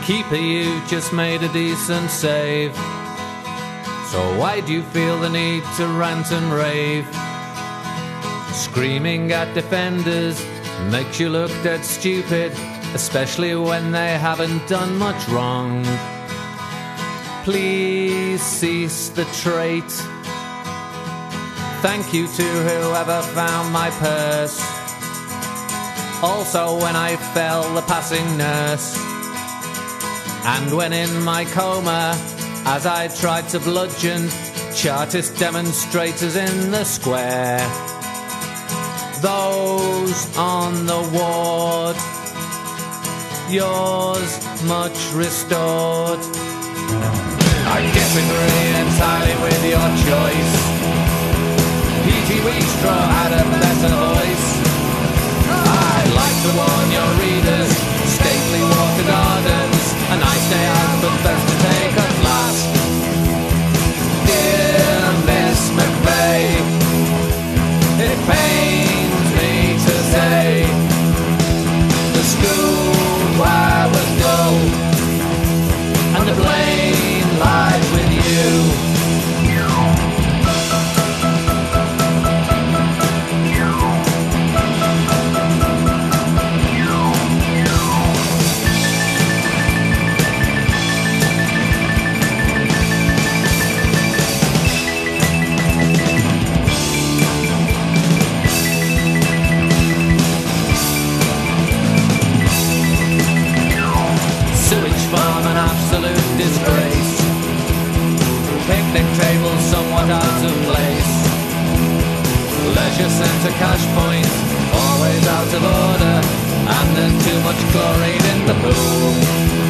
Keeper, you just made a decent save. So why do you feel the need to rant and rave? Screaming at defenders makes you look dead stupid, especially when they haven't done much wrong. Please cease the trait. Thank you to whoever found my purse. Also when I fell, the passing nurse. And when in my coma, as I tried to bludgeon Chartist demonstrators in the square. Those on the ward, yours much restored. I disagree entirely with your choice. P.G. Wheatstraw had a better voice. I'd like to warn your readers, stately water gardens, a nice day out but best to take a flask. Dear Miss McVeigh, it pains me to say the school choir was dull, and the blame lies with you. Absolute disgrace. Picnic tables somewhat out of place. Leisure centre cash point always out of order, and there's too much chlorine in the pool.